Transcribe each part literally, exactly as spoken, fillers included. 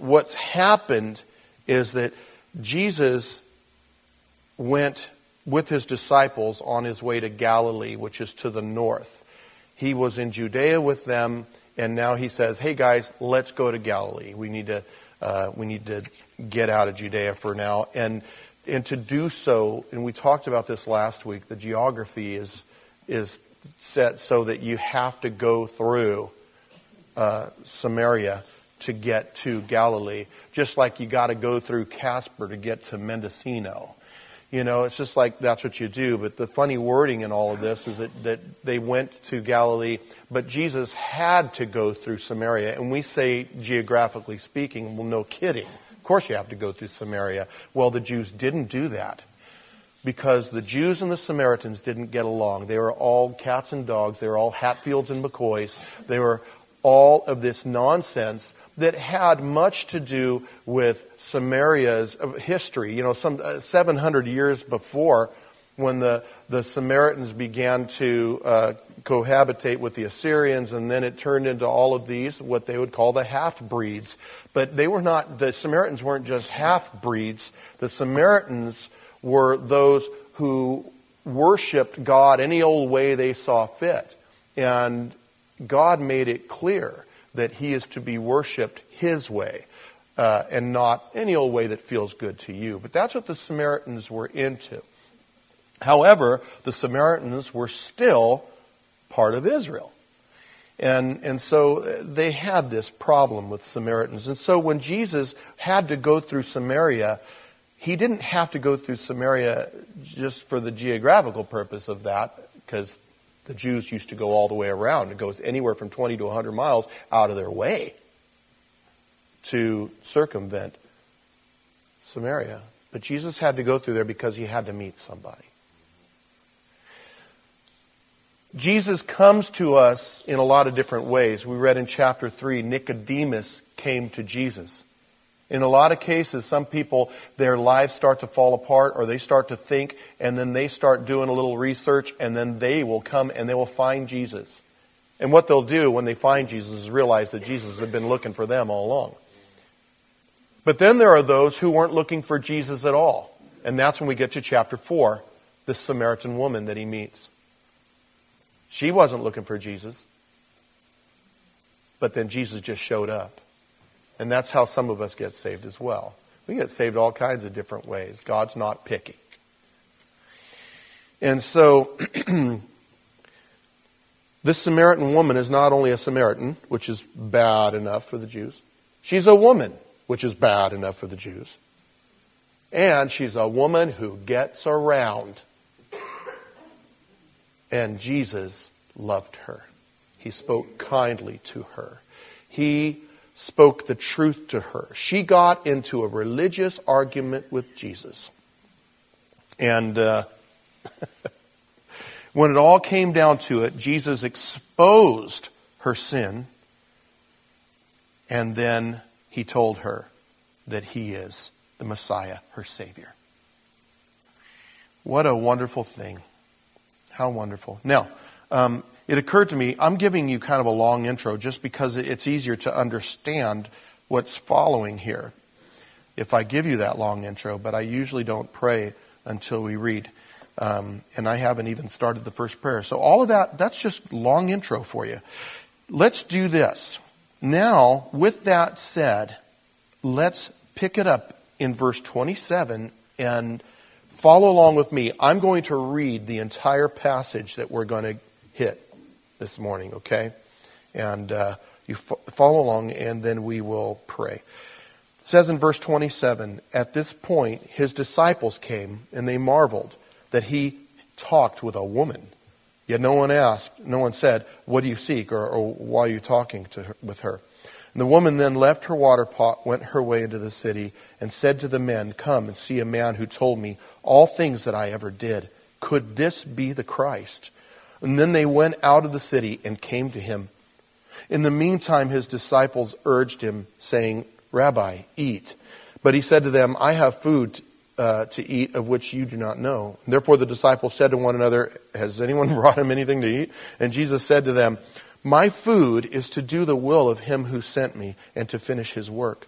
what's happened is that Jesus went with his disciples on his way to Galilee, which is to the north. He was in Judea with them, and now he says, hey guys, let's go to Galilee. We need to uh, we need to get out of Judea for now. And and to do so, and we talked about this last week, the geography is is set so that you have to go through uh, Samaria to get to Galilee, just like you got to go through Casper to get to Mendocino. You know, it's just like that's what you do. But the funny wording in all of this is that, that they went to Galilee, but Jesus had to go through Samaria. And we say, geographically speaking, well, no kidding. Of course you have to go through Samaria. Well, the Jews didn't do that because the Jews and the Samaritans didn't get along. They were all cats and dogs. They were all Hatfields and McCoys. They were all of this nonsense that had much to do with Samaria's history. You know, some uh, seven hundred years before, when the, the Samaritans began to uh, cohabitate with the Assyrians, and then it turned into all of these, what they would call the half-breeds. But they were not, the Samaritans weren't just half-breeds. The Samaritans were those who worshipped God any old way they saw fit. And God made it clear that he is to be worshipped his way uh, and not any old way that feels good to you. But that's what the Samaritans were into. However, the Samaritans were still part of Israel. And, and so they had this problem with Samaritans. And so when Jesus had to go through Samaria, he didn't have to go through Samaria just for the geographical purpose of that, because the Jews used to go all the way around. It goes anywhere from twenty to one hundred miles out of their way to circumvent Samaria. But Jesus had to go through there because he had to meet somebody. Jesus comes to us in a lot of different ways. We read in chapter three, Nicodemus came to Jesus. In a lot of cases, some people, their lives start to fall apart, or they start to think, and then they start doing a little research, and then they will come and they will find Jesus. And what they'll do when they find Jesus is realize that Jesus had been looking for them all along. But then there are those who weren't looking for Jesus at all. And that's when we get to chapter four, the Samaritan woman that he meets. She wasn't looking for Jesus. But then Jesus just showed up. And that's how some of us get saved as well. We get saved all kinds of different ways. God's not picky. And so, this Samaritan woman is not only a Samaritan, which is bad enough for the Jews. She's a woman, which is bad enough for the Jews. And she's a woman who gets around. And Jesus loved her. He spoke kindly to her. He spoke the truth to her. She got into a religious argument with Jesus. And uh, when it all came down to it, Jesus exposed her sin. And then he told her that he is the Messiah, her Savior. What a wonderful thing. How wonderful. Now, um, it occurred to me, I'm giving you kind of a long intro just because it's easier to understand what's following here if I give you that long intro, but I usually don't pray until we read. Um, and I haven't even started the first prayer. So all of that, that's just long intro for you. Let's do this. Now, with that said, let's pick it up in verse twenty-seven and follow along with me. I'm going to read the entire passage that we're going to hit this morning, okay? And uh, you fo- follow along, and then we will pray. It says in verse twenty-seven, at this point, his disciples came, and they marveled that he talked with a woman. Yet no one asked, no one said, what do you seek, or, or why are you talking to her, with her? And the woman then left her water pot, went her way into the city, and said to the men, come and see a man who told me all things that I ever did. Could this be the Christ? And then they went out of the city and came to him. In the meantime, his disciples urged him, saying, Rabbi, eat. But he said to them, I have food uh, to eat of which you do not know. And therefore the disciples said to one another, has anyone brought him anything to eat? And Jesus said to them, my food is to do the will of him who sent me and to finish his work.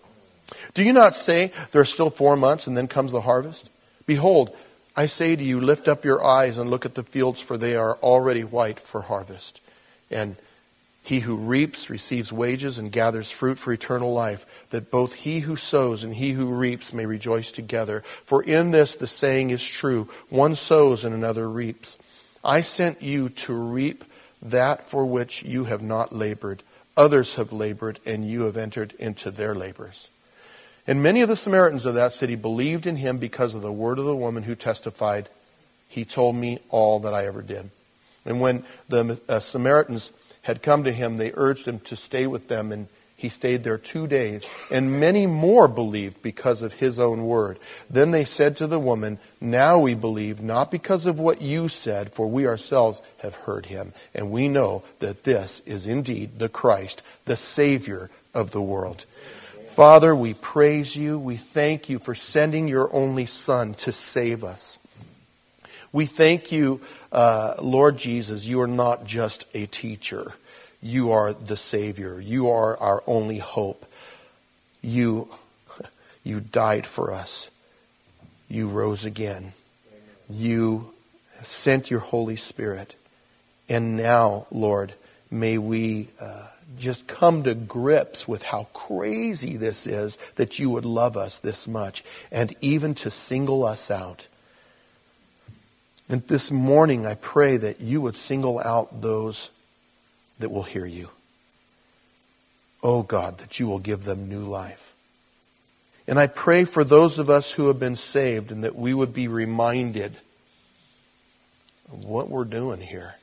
Do you not say, there are still four months and then comes the harvest? Behold, I say to you, lift up your eyes and look at the fields, for they are already white for harvest. And he who reaps receives wages and gathers fruit for eternal life, that both he who sows and he who reaps may rejoice together. For in this the saying is true, one sows and another reaps. I sent you to reap that for which you have not labored. Others have labored, and you have entered into their labors. And many of the Samaritans of that city believed in him because of the word of the woman who testified, he told me all that I ever did. And when the uh, Samaritans had come to him, they urged him to stay with them, and he stayed there two days. And many more believed because of his own word. Then they said to the woman, now we believe, not because of what you said, for we ourselves have heard him, and we know that this is indeed the Christ, the Savior of the world. Father, we praise you. We thank you for sending your only Son to save us. We thank you, uh, Lord Jesus, you are not just a teacher. You are the Savior. You are our only hope. You, you died for us. You rose again. You sent your Holy Spirit. And now, Lord, may we uh, just come to grips with how crazy this is that you would love us this much and even to single us out. And this morning I pray that you would single out those that will hear you. Oh God, that you will give them new life. And I pray for those of us who have been saved and that we would be reminded of what we're doing here.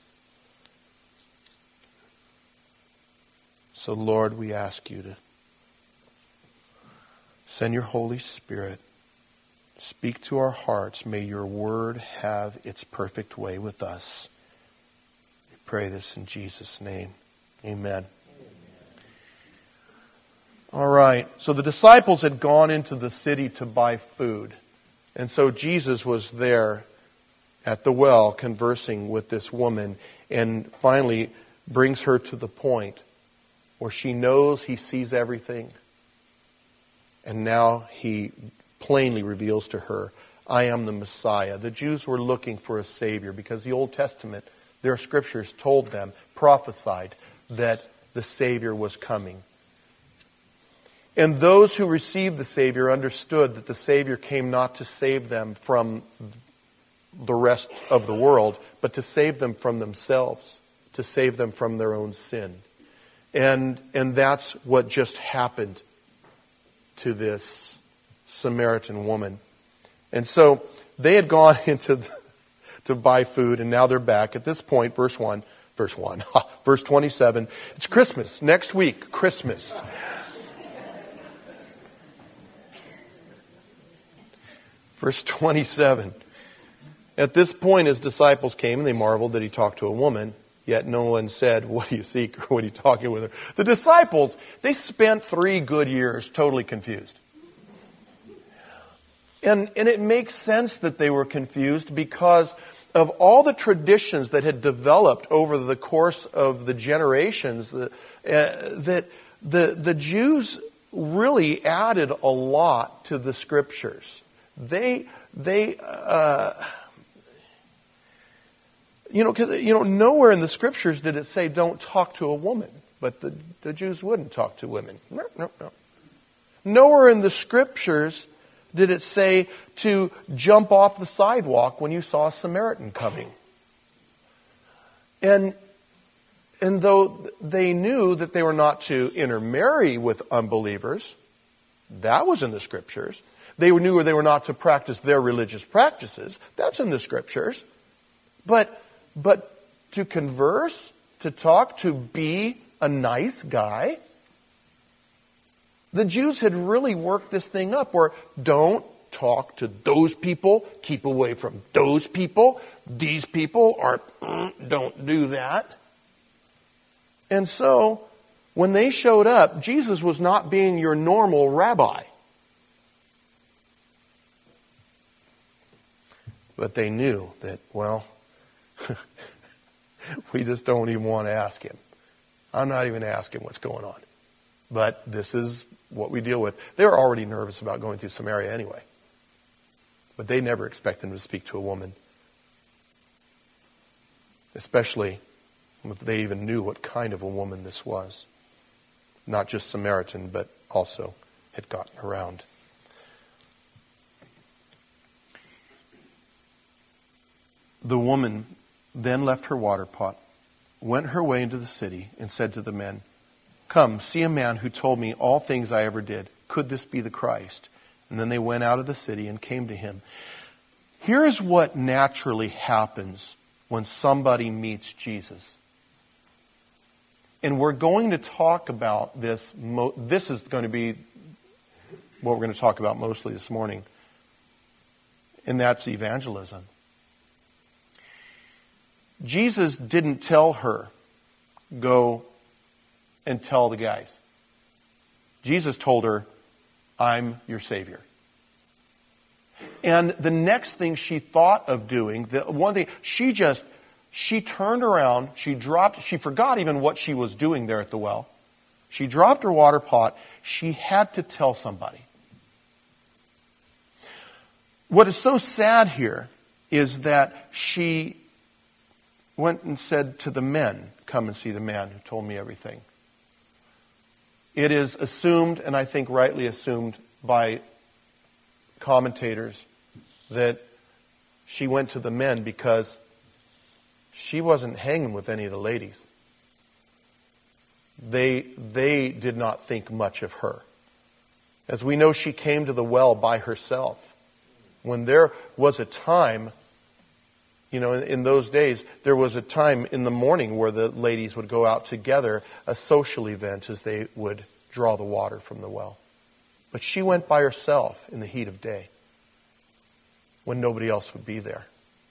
So Lord, we ask you to send your Holy Spirit. Speak to our hearts. May your word have its perfect way with us. We pray this in Jesus' name. Amen. All right. So the disciples had gone into the city to buy food. And so Jesus was there at the well conversing with this woman and finally brings her to the point where she knows he sees everything. And now he plainly reveals to her, I am the Messiah. The Jews were looking for a Savior because the Old Testament, their scriptures told them, prophesied that the Savior was coming. And those who received the Savior understood that the Savior came not to save them from the rest of the world, but to save them from themselves, to save them from their own sin. And, and that's what just happened to this Samaritan woman. And so they had gone into the, to buy food, and now they're back. At this point, verse one, verse one, verse twenty-seven, it's Christmas. Next week, Christmas. Verse twenty-seven. At this point, his disciples came, and they marveled that he talked to a woman. Yet no one said, what do you seek, or what are you talking with her? The disciples, they spent three good years totally confused. And, and it makes sense that they were confused because of all the traditions that had developed over the course of the generations. Uh, that the, the Jews really added a lot to the scriptures. They, they, uh, you know, cause, you know, nowhere in the scriptures did it say don't talk to a woman, but the, the Jews wouldn't talk to women. No, no, no. Nowhere in the scriptures did it say to jump off the sidewalk when you saw a Samaritan coming. And, and though they knew that they were not to intermarry with unbelievers, that was in the scriptures. They knew they were not to practice their religious practices. That's in the scriptures. But, but to converse, to talk, to be a nice guy, the Jews had really worked this thing up where don't talk to those people, keep away from those people, these people are, mm, don't do that. And so, when they showed up, Jesus was not being your normal rabbi. But they knew that, well, we just don't even want to ask him. I'm not even asking what's going on. But this is what we deal with. They were already nervous about going through Samaria anyway. But they never expect them to speak to a woman. Especially if they even knew what kind of a woman this was. Not just Samaritan, but also had gotten around. The woman then left her water pot, went her way into the city, and said to the men, "Come, see a man who told me all things I ever did. Could this be the Christ?" And then they went out of the city and came to him. Here is what naturally happens when somebody meets Jesus. And we're going to talk about this. This is going to be what we're going to talk about mostly this morning. And that's evangelism. Jesus didn't tell her, go and tell the guys. Jesus told her, I'm your Savior. And the next thing she thought of doing, the one thing, she just, she turned around, she dropped, she forgot even what she was doing there at the well. She dropped her water pot. She had to tell somebody. What is so sad here is that she went and said to the men, come and see the man who told me everything. It is assumed, and I think rightly assumed by commentators, that she went to the men because she wasn't hanging with any of the ladies. They, they did not think much of her. As we know, she came to the well by herself. When there was a time, you know, in, in those days, there was a time in the morning where the ladies would go out together, a social event, as they would draw the water from the well. But she went by herself in the heat of day, when nobody else would be there.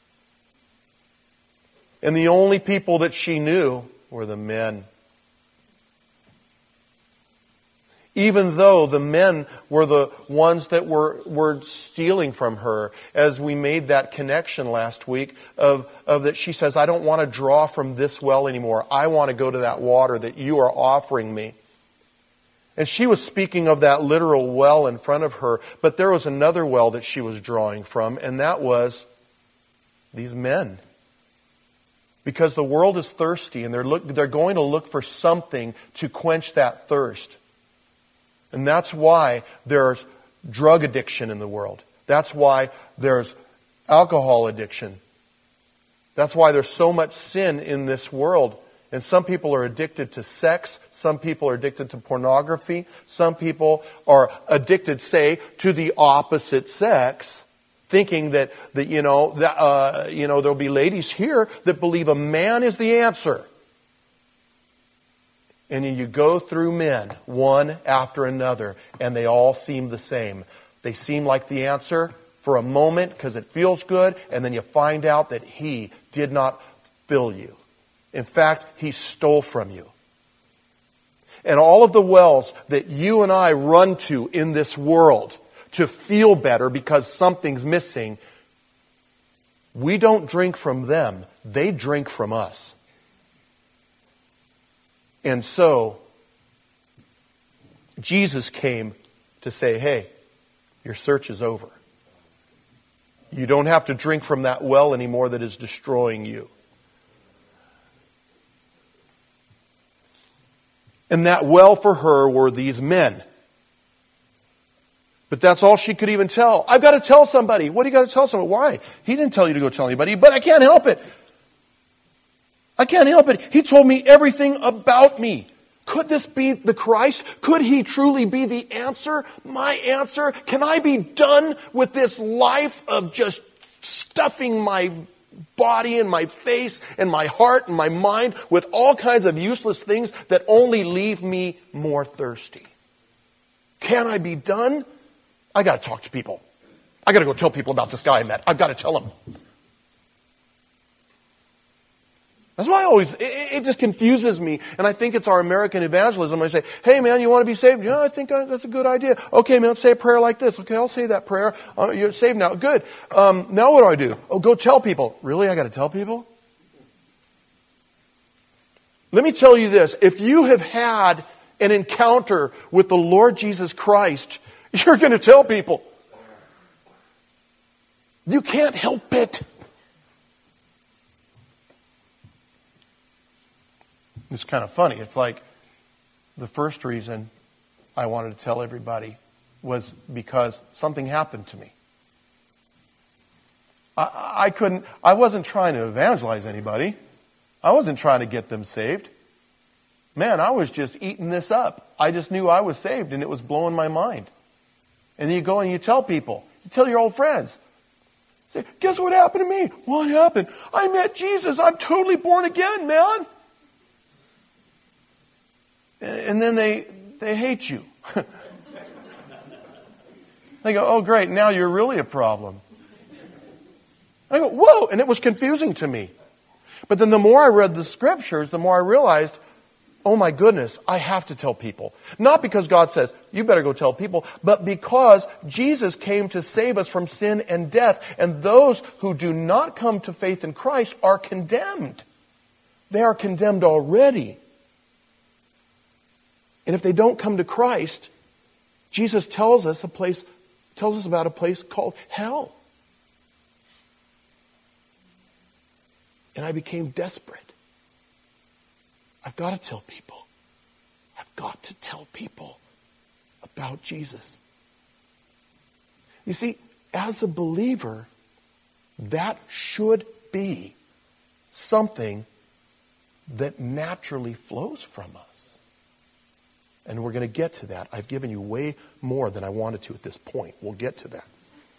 And the only people that she knew were the men. Even though the men were the ones that were, were stealing from her, as we made that connection last week of, of that she says, I don't want to draw from this well anymore. I want to go to that water that you are offering me. And she was speaking of that literal well in front of her, but there was another well that she was drawing from, and that was these men. Because the world is thirsty, and they're look, they're going to look for something to quench that thirst. And that's why there's drug addiction in the world. That's why there's alcohol addiction. That's why there's so much sin in this world. And some people are addicted to sex. Some people are addicted to pornography. Some people are addicted, say, to the opposite sex, thinking that, that you know, that, uh, you know, there'll be ladies here that believe a man is the answer. And then you go through men, one after another, and they all seem the same. They seem like the answer for a moment because it feels good, and then you find out that he did not fill you. In fact, he stole from you. And all of the wells that you and I run to in this world to feel better because something's missing, we don't drink from them. They drink from us. And so, Jesus came to say, hey, your search is over. You don't have to drink from that well anymore that is destroying you. And that well for her were these men. But that's all she could even tell. I've got to tell somebody. What do you got to tell somebody? Why? He didn't tell you to go tell anybody, but I can't help it. I can't help it. He told me everything about me. Could this be the Christ? Could he truly be the answer? My answer? Can I be done with this life of just stuffing my body and my face and my heart and my mind with all kinds of useless things that only leave me more thirsty? Can I be done? I got to talk to people. I got to go tell people about this guy I met. I've got to tell them. That's why I always, it, it just confuses me. And I think it's our American evangelism. I say, hey man, you want to be saved? Yeah, I think that's a good idea. Okay man, say a prayer like this. Okay, I'll say that prayer. Uh, you're saved now. Good. Um, now what do I do? Oh, go tell people. Really? I got to tell people? Let me tell you this. If you have had an encounter with the Lord Jesus Christ, you're going to tell people. You can't help it. It's kind of funny. It's like the first reason I wanted to tell everybody was because something happened to me. I, I couldn't, I wasn't trying to evangelize anybody. I wasn't trying to get them saved. Man, I was just eating this up. I just knew I was saved and it was blowing my mind. And then you go and you tell people. You tell your old friends. Say, guess what happened to me? What happened? I met Jesus. I'm totally born again, man. And then they, they hate you. They go, oh great, now you're really a problem. I go, whoa, and it was confusing to me. But then the more I read the scriptures, the more I realized, oh my goodness, I have to tell people. Not because God says, you better go tell people, but because Jesus came to save us from sin and death. And those who do not come to faith in Christ are condemned. They are condemned already. And if they don't come to Christ, Jesus tells us a place, tells us about a place called hell. And I became desperate. I've got to tell people. I've got to tell people about Jesus. You see, as a believer, that should be something that naturally flows from us. And we're going to get to that. I've given you way more than I wanted to at this point. We'll get to that.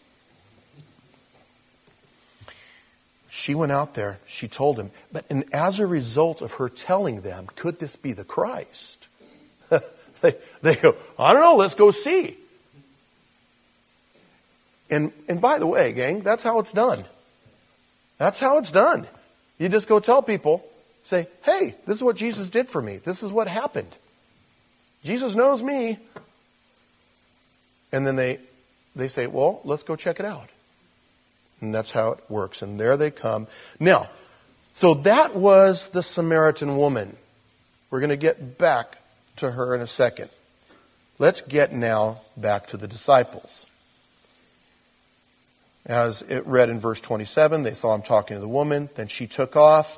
She went out there, she told him, but and as a result of her telling them, could this be the Christ? they, they go, I don't know, let's go see. And and by the way, gang, that's how it's done. That's how it's done. You just go tell people, say, hey, this is what Jesus did for me. This is what happened. Jesus knows me. And then they they say, well, let's go check it out. And that's how it works. And there they come. Now, so that was the Samaritan woman. We're going to get back to her in a second. Let's get now back to the disciples. As it read in verse twenty-seven, they saw him talking to the woman. Then she took off.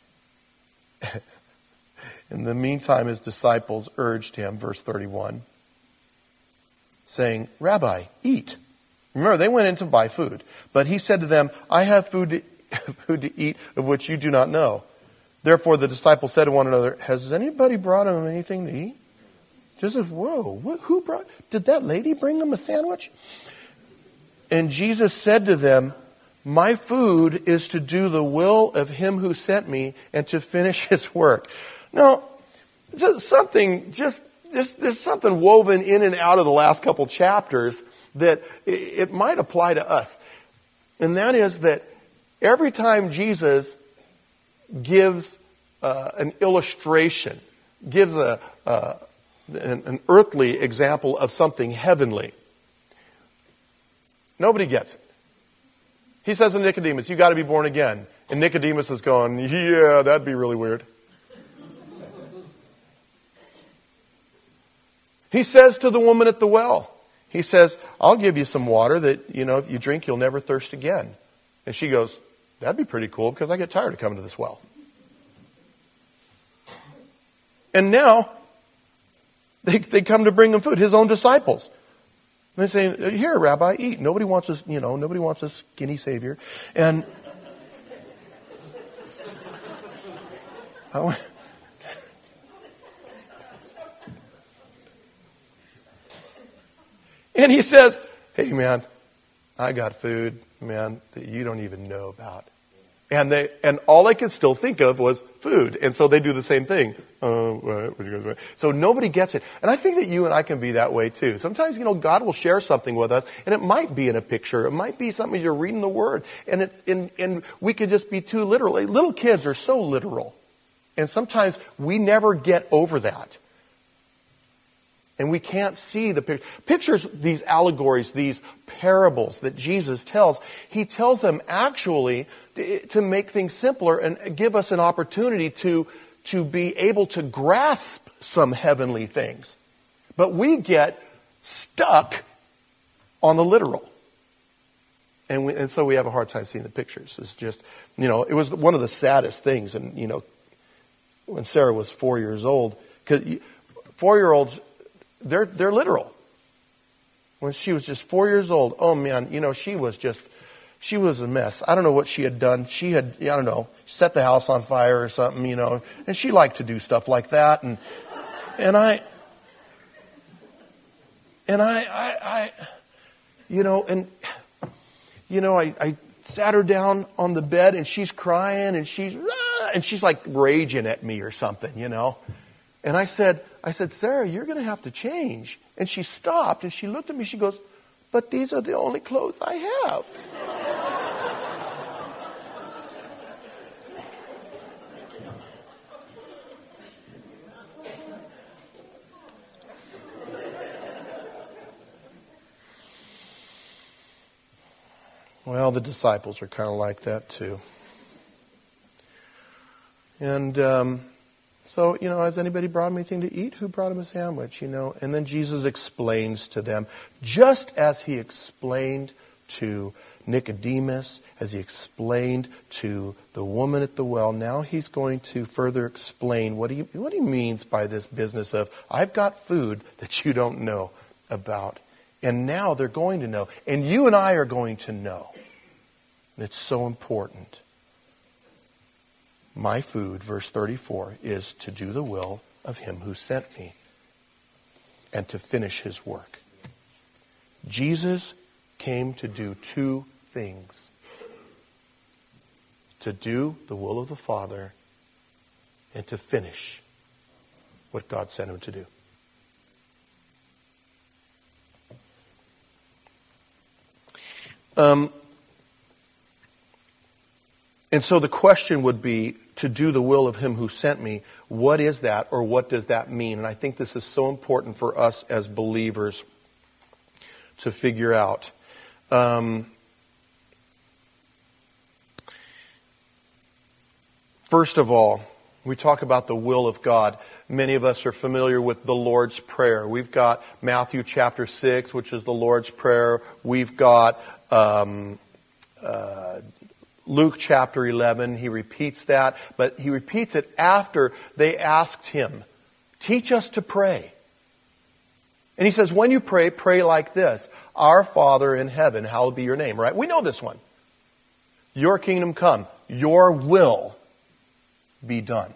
In the meantime, his disciples urged him, verse thirty-one, saying, Rabbi, eat. Remember, they went in to buy food. But he said to them, I have food to, food to eat of which you do not know. Therefore the disciples said to one another, has anybody brought him anything to eat? Joseph, whoa, what, who brought, did that lady bring him a sandwich? And Jesus said to them, my food is to do the will of him who sent me and to finish his work. Now, just something, just, just there's something woven in and out of the last couple chapters that it might apply to us. And that is that every time Jesus gives uh, an illustration, gives a uh, an, an earthly example of something heavenly, nobody gets it. He says to Nicodemus, you got to be born again. And Nicodemus is going, yeah, that'd be really weird. He says to the woman at the well, he says, I'll give you some water that, you know, if you drink, you'll never thirst again. And she goes, that'd be pretty cool because I get tired of coming to this well. And now, they, they come to bring him food, his own disciples. And they say, here, Rabbi, eat. Nobody wants us, you know, nobody wants a skinny savior. And I went, and he says, hey, man, I got food, man, that you don't even know about. And they, and all they could still think of was food. And so they do the same thing. Uh, what, what you guys so nobody gets it. And I think that you and I can be that way too. Sometimes, you know, God will share something with us, and it might be in a picture. It might be something you're reading the Word. And it's in, and we could just be too literal. Little kids are so literal. And sometimes we never get over that. And we can't see the picture. Pictures, these allegories, these parables that Jesus tells, he tells them actually to make things simpler and give us an opportunity to, to be able to grasp some heavenly things. But we get stuck on the literal. And, we, and so we have a hard time seeing the pictures. It's just, you know, it was one of the saddest things. And, you know, when Sarah was four years old, because four-year-olds, they're, they're literal. When she was just four years old, oh man, you know, she was just, she was a mess. I don't know what she had done. She had, I don't know, set the house on fire or something, you know, and she liked to do stuff like that. And, and I, and I, I, I you know, and, you know, I, I sat her down on the bed and she's crying and she's, and she's like raging at me or something, you know. And I said, I said, Sarah, you're going to have to change. And she stopped and she looked at me. She goes, but these are the only clothes I have. Well, the disciples are kind of like that too. And um, so, you know, has anybody brought him anything to eat? Who brought him a sandwich, you know? And then Jesus explains to them, just as he explained to Nicodemus, as he explained to the woman at the well, now he's going to further explain what he, what he means by this business of, I've got food that you don't know about. And now they're going to know. And you and I are going to know. And it's so important. My food, verse thirty-four, is to do the will of him who sent me and to finish his work. Jesus came to do two things. To do the will of the Father and to finish what God sent him to do. Um, and so the question would be, to do the will of him who sent me, what is that, or what does that mean? And I think this is so important for us as believers to figure out. Um, first of all, we talk about the will of God. Many of us are familiar with the Lord's Prayer. We've got Matthew chapter six, which is the Lord's Prayer. We've got um, uh, Luke chapter eleven. He repeats that, but he repeats it after they asked him, teach us to pray. And he says, when you pray, pray like this. Our Father in heaven, hallowed be your name, right? We know this one. Your kingdom come. Your will be done.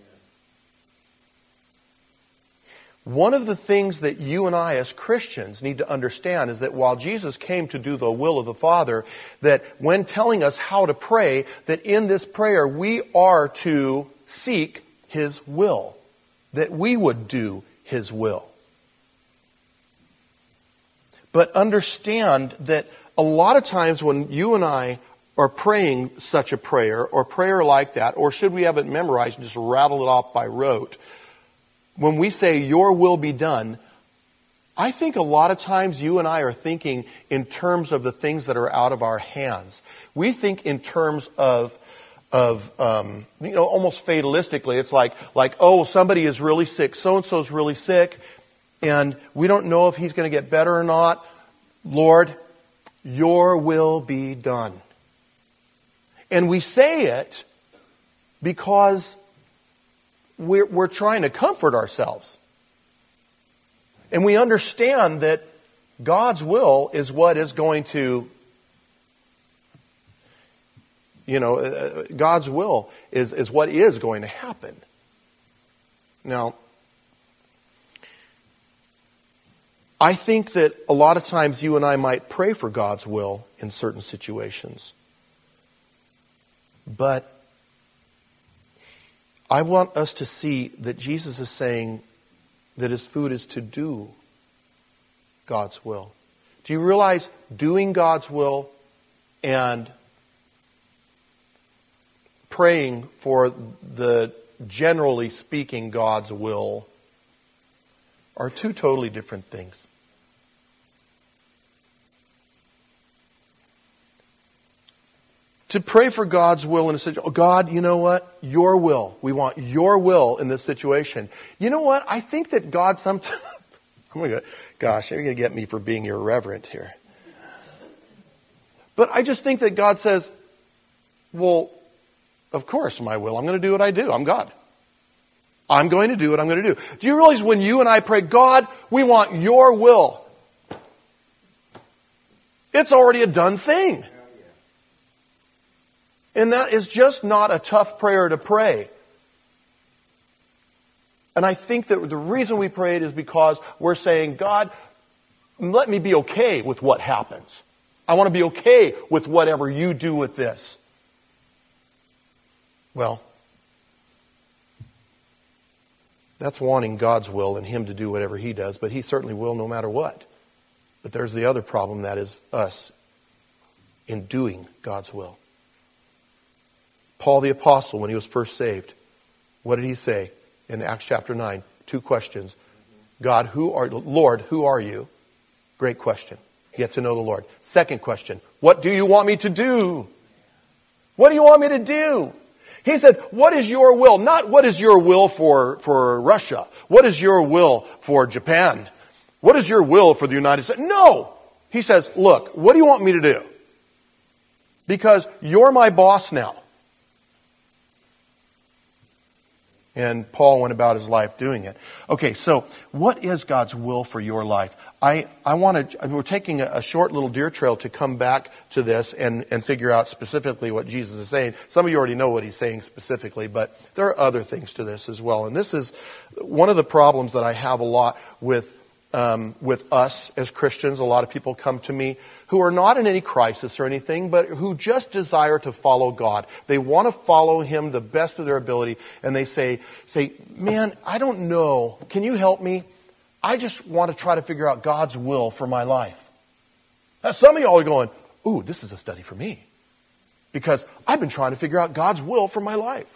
One of the things that you and I as Christians need to understand is that while Jesus came to do the will of the Father, that when telling us how to pray, that in this prayer we are to seek his will. That we would do his will. But understand that a lot of times when you and I are praying such a prayer, or prayer like that, or should we have it memorized and just rattle it off by rote, when we say, your will be done, I think a lot of times you and I are thinking in terms of the things that are out of our hands. We think in terms of, of um, you know, almost fatalistically. It's like, like, oh, somebody is really sick. So-and-so is really sick, and we don't know if he's going to get better or not. Lord, your will be done. And we say it because We're, we're trying to comfort ourselves. And we understand that God's will is what is going to, you know, uh, God's will is, is what is going to happen. Now, I think that a lot of times you and I might pray for God's will in certain situations. But I want us to see that Jesus is saying that his food is to do God's will. Do you realize doing God's will and praying for the, generally speaking, God's will are two totally different things? to pray for God's will in a situation. Oh, God, you know what? Your will. We want your will in this situation. You know what? I think that God sometimes... I'm going to go, gosh, you're going to get me for being irreverent here. But I just think that God says, well, of course, my will. I'm going to do what I do. I'm God. I'm going to do what I'm going to do. Do you realize when you and I pray, God, we want your will, it's already a done thing. And that is just not a tough prayer to pray. And I think that the reason we pray it is because we're saying, God, let me be okay with what happens. I want to be okay with whatever you do with this. Well, that's wanting God's will and Him to do whatever He does, but He certainly will no matter what. But there's the other problem, that is us in doing God's will. Paul the Apostle, when he was first saved, what did he say in Acts chapter nine? Two questions. God, who are, Lord, who are you? Great question. Get to know the Lord. Second question, what do you want me to do? What do you want me to do? He said, what is your will? Not what is your will for, for Russia? What is your will for Japan? What is your will for the United States? No! He says, look, what do you want me to do? Because you're my boss now. And Paul went about his life doing it. Okay, so what is God's will for your life? I, I want to, we're taking a, a short little deer trail to come back to this and, and figure out specifically what Jesus is saying. Some of you already know what he's saying specifically, but there are other things to this as well. And this is one of the problems that I have a lot with Um, with us as Christians. A lot of people come to me who are not in any crisis or anything, but who just desire to follow God. They want to follow Him the best of their ability, and they say, say, man, I don't know. Can you help me? I just want to try to figure out God's will for my life. Now, some of y'all are going, ooh, this is a study for me, because I've been trying to figure out God's will for my life.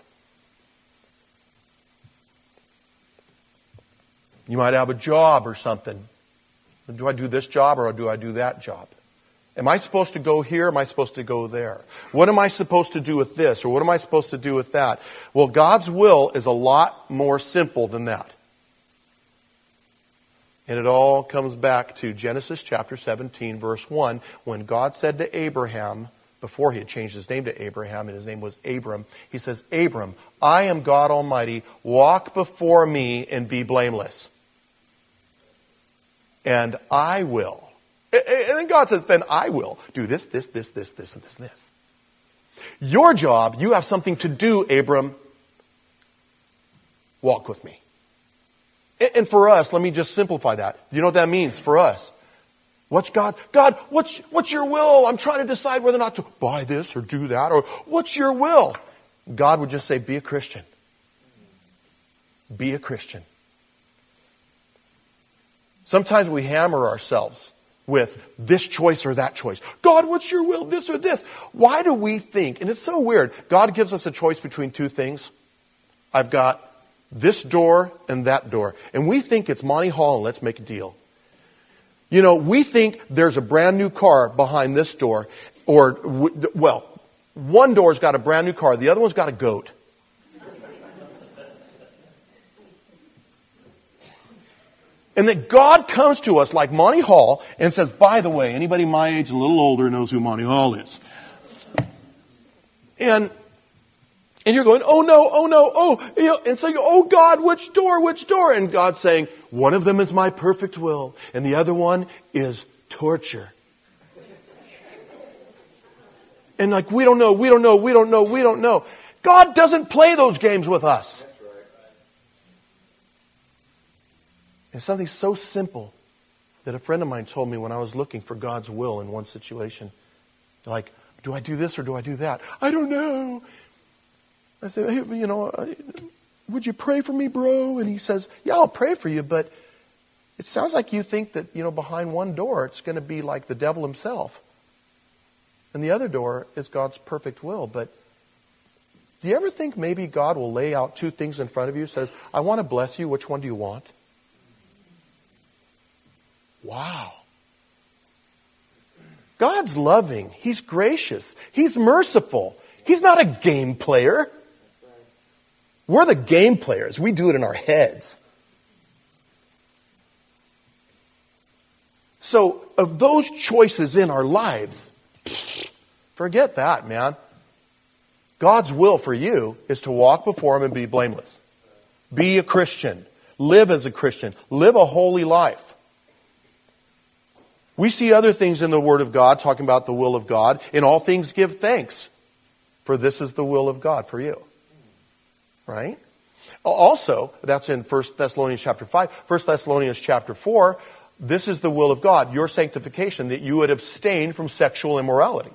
You might have a job or something. Do I do this job or do I do that job? Am I supposed to go here? Am I supposed to go there? What am I supposed to do with this? Or what am I supposed to do with that? Well, God's will is a lot more simple than that. And it all comes back to Genesis chapter seventeen, verse one, when God said to Abraham, before he had changed his name to Abraham, and his name was Abram, he says, Abram, I am God Almighty. Walk before me and be blameless. And I will. And then God says, then I will do this, this, this, this, this, and this, and this. Your job, you have something to do, Abram. Walk with me. And for us, let me just simplify that. Do you know what that means for us? What's God? God, what's, what's your will? I'm trying to decide whether or not to buy this or do that. Or what's your will? God would just say, be a Christian. Be a Christian. Sometimes we hammer ourselves with this choice or that choice. God, what's your will? This or this. Why do we think, and it's so weird, God gives us a choice between two things. I've got this door and that door. And we think it's Monty Hall and let's make a deal. You know, we think there's a brand new car behind this door. Or, well, one door's got a brand new car. The other one's got a goat. And that God comes to us like Monty Hall and says, by the way, anybody my age and a little older knows who Monty Hall is. And and you're going, oh no, oh no, oh. You know, and so you go, oh God, which door, which door? And God's saying, one of them is my perfect will, and the other one is torture. And like, we don't know, we don't know, we don't know, we don't know. God doesn't play those games with us. And something so simple that a friend of mine told me when I was looking for God's will in one situation. Like, do I do this or do I do that? I don't know. I said, hey, you know, would you pray for me, bro? And he says, yeah, I'll pray for you, but it sounds like you think that, you know, behind one door it's going to be like the devil himself. And the other door is God's perfect will. But do you ever think maybe God will lay out two things in front of you? Says, I want to bless you. Which one do you want? Wow. God's loving. He's gracious. He's merciful. He's not a game player. We're the game players. We do it in our heads. So, of those choices in our lives, forget that, man. God's will for you is to walk before Him and be blameless. Be a Christian. Live as a Christian. Live a holy life. We see other things in the Word of God talking about the will of God. In all things give thanks, for this is the will of God for you. Right? Also, that's in First Thessalonians chapter five. First Thessalonians chapter four, this is the will of God, your sanctification, that you would abstain from sexual immorality.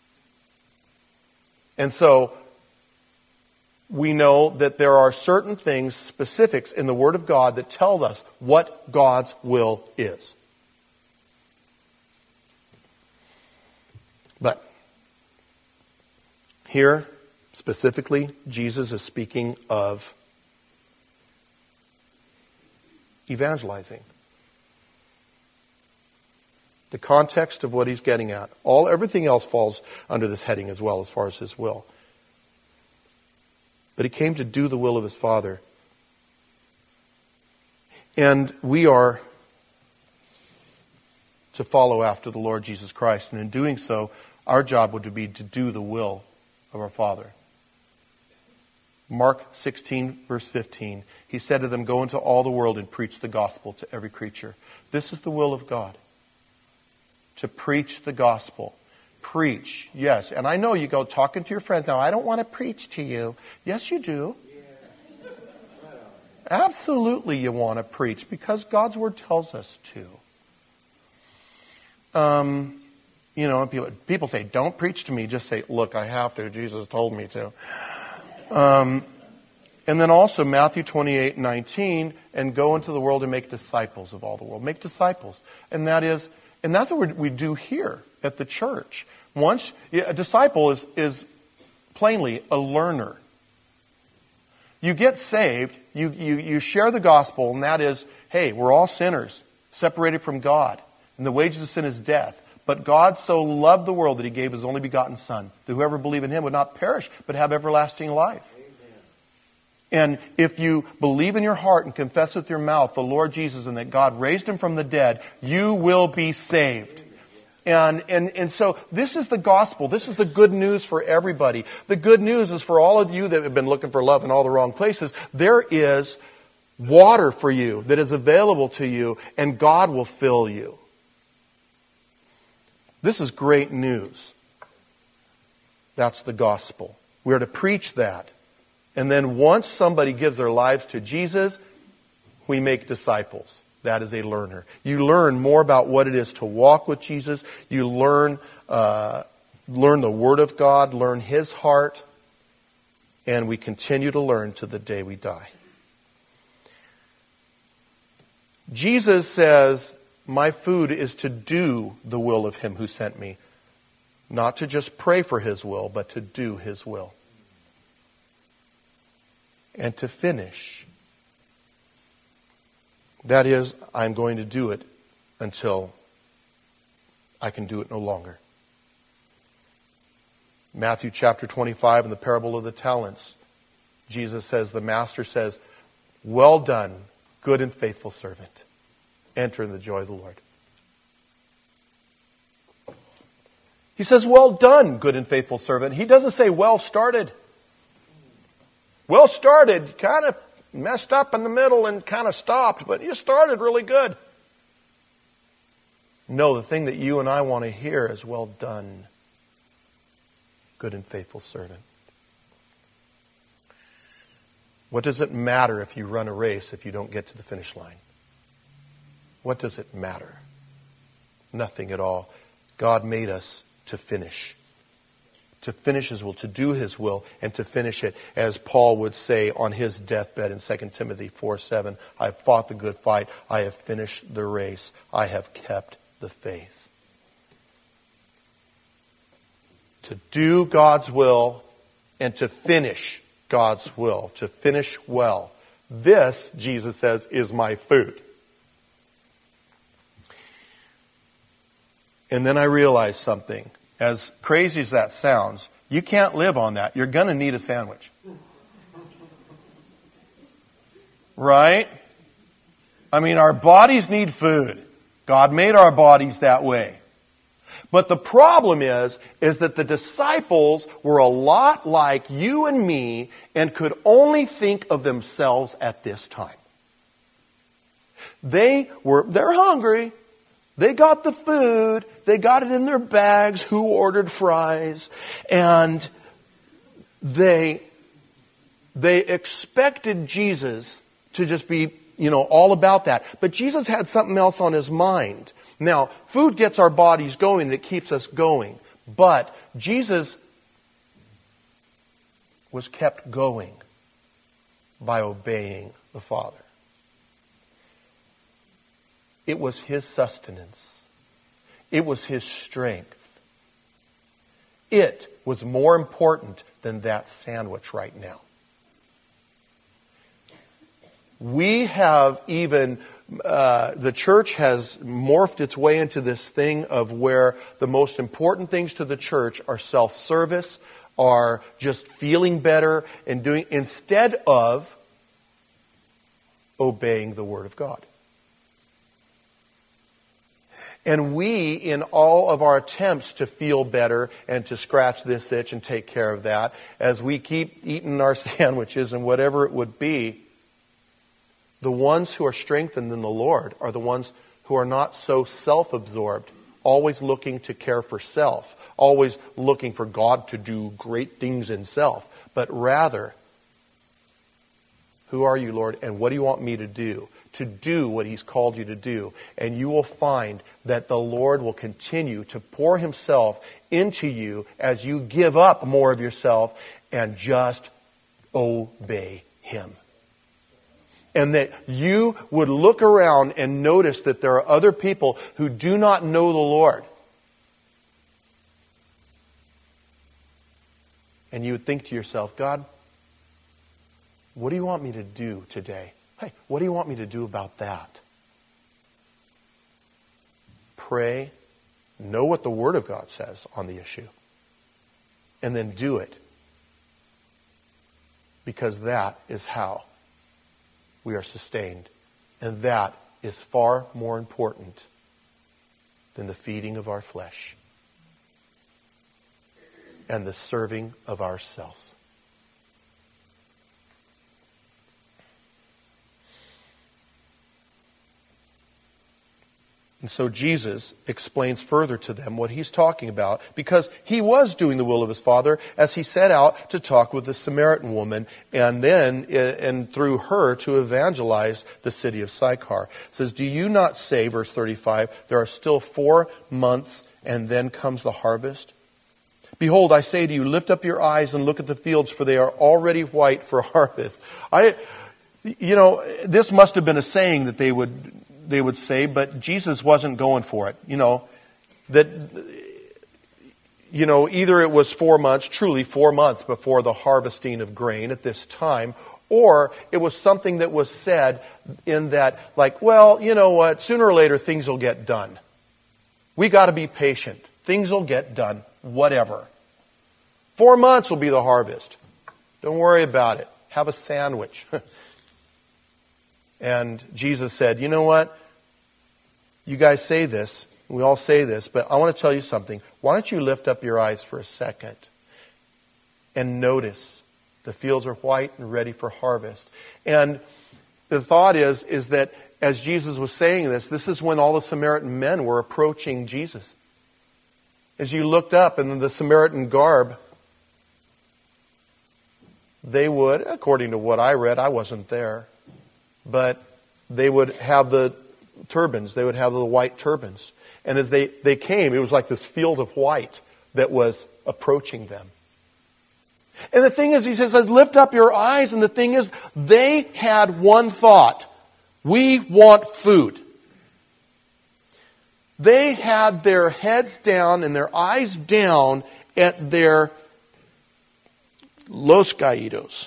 And so, we know that there are certain things, specifics in the Word of God that tell us what God's will is. But here, specifically, Jesus is speaking of evangelizing. The context of what he's getting at. All everything else falls under this heading as well, as far as his will. But he came to do the will of his Father. And we are to follow after the Lord Jesus Christ. And in doing so, our job would be to do the will of our Father. Mark sixteen, verse fifteen. He said to them, "Go into all the world and preach the gospel to every creature." This is the will of God. To preach the gospel. Preach, yes. And I know you go talking to your friends now, "I don't want to preach to you." Yes, you do. Absolutely you want to preach because God's Word tells us to. Um, you know, people, people say, "Don't preach to me." Just say, "Look, I have to. Jesus told me to." Um, and then also Matthew twenty-eight nineteen, and go into the world and make disciples of all the world. Make disciples. And that is, and that's what we do here at the church. Once a disciple is, is plainly a learner. You get saved, you, you, you share the gospel, and that is, hey, we're all sinners, separated from God. And the wages of sin is death. But God so loved the world that He gave His only begotten Son, that whoever believed in Him would not perish, but have everlasting life. And if you believe in your heart and confess with your mouth the Lord Jesus and that God raised Him from the dead, you will be saved. And, and, and so this is the gospel. This is the good news for everybody. The good news is for all of you that have been looking for love in all the wrong places. There is water for you that is available to you, and God will fill you. This is great news. That's the gospel. We are to preach that. And then once somebody gives their lives to Jesus, we make disciples. That is a learner. You learn more about what it is to walk with Jesus. You learn, uh, learn the Word of God, learn His heart, and we continue to learn to the day we die. Jesus says, "My food is to do the will of Him who sent me." Not to just pray for His will, but to do His will. And to finish. That is, I'm going to do it until I can do it no longer. Matthew chapter twenty-five, in the parable of the talents, Jesus says, the Master says, "Well done, good and faithful servant. Enter in the joy of the Lord." He says, "Well done, good and faithful servant." He doesn't say, "Well started." Well started, kind of messed up in the middle and kind of stopped, but you started really good. No, the thing that you and I want to hear is, "Well done, good and faithful servant." What does it matter if you run a race if you don't get to the finish line? What does it matter? Nothing at all. God made us to finish. To finish His will, to do His will, and to finish it, as Paul would say on his deathbed in Second Timothy four seven, "I have fought the good fight, I have finished the race, I have kept the faith." To do God's will and to finish God's will, to finish well. This, Jesus says, is my food. And then I realized something. As crazy as that sounds, you can't live on that. You're going to need a sandwich. Right? I mean, our bodies need food. God made our bodies that way. But the problem is, is that the disciples were a lot like you and me and could only think of themselves at this time. They were, they're hungry. They got the food. They got it in their bags. Who ordered fries? And they, they expected Jesus to just be, you know, all about that. But Jesus had something else on his mind. Now, food gets our bodies going and it keeps us going. But Jesus was kept going by obeying the Father. It was his sustenance. It was his strength. It was more important than that sandwich right now. We have even, uh, the church has morphed its way into this thing of where the most important things to the church are self-service, are just feeling better and doing, instead of obeying the Word of God. And we, in all of our attempts to feel better and to scratch this itch and take care of that, as we keep eating our sandwiches and whatever it would be, the ones who are strengthened in the Lord are the ones who are not so self-absorbed, always looking to care for self, always looking for God to do great things in self, but rather, who are you, Lord, and what do you want me to do? To do what he's called you to do. And you will find that the Lord will continue to pour himself into you as you give up more of yourself and just obey him. And that you would look around and notice that there are other people who do not know the Lord. And you would think to yourself, God, what do you want me to do today? Hey, what do you want me to do about that? Pray, know what the Word of God says on the issue, and then do it. Because that is how we are sustained. And that is far more important than the feeding of our flesh and the serving of ourselves. And so Jesus explains further to them what he's talking about, because he was doing the will of his Father as he set out to talk with the Samaritan woman and then, and through her, to evangelize the city of Sychar. It says, do you not say, verse thirty-five, there are still four months and then comes the harvest? Behold, I say to you, lift up your eyes and look at the fields, for they are already white for harvest. I, you know, this must have been a saying that they would... they would say, but Jesus wasn't going for it. You know, that, you know, either it was four months, truly four months before the harvesting of grain at this time, or it was something that was said in that, like, well, you know what, sooner or later things will get done. We got to be patient. Things will get done, whatever. Four months will be the harvest. Don't worry about it. Have a sandwich. And Jesus said, you know what? You guys say this, we all say this, but I want to tell you something. Why don't you lift up your eyes for a second and notice the fields are white and ready for harvest. And the thought is, is that as Jesus was saying this, this is when all the Samaritan men were approaching Jesus. As you looked up in the Samaritan garb, they would, according to what I read, I wasn't there, but they would have the turbans. They would have the white turbans. And as they, they came, it was like this field of white that was approaching them. And the thing is, he says, lift up your eyes. And the thing is, they had one thought. We want food. They had their heads down and their eyes down at their Los Caídos.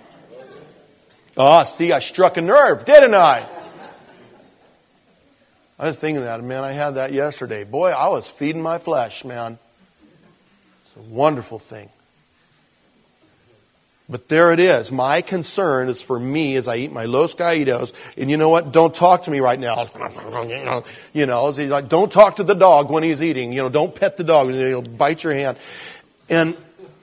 Ah, see, I struck a nerve, didn't I? I was thinking that, man, I had that yesterday. Boy, I was feeding my flesh, man. It's a wonderful thing. But there it is. My concern is for me as I eat my Los Caídos. And you know what? Don't talk to me right now. You know, like, don't talk to the dog when he's eating. You know, don't pet the dog. He'll bite your hand. And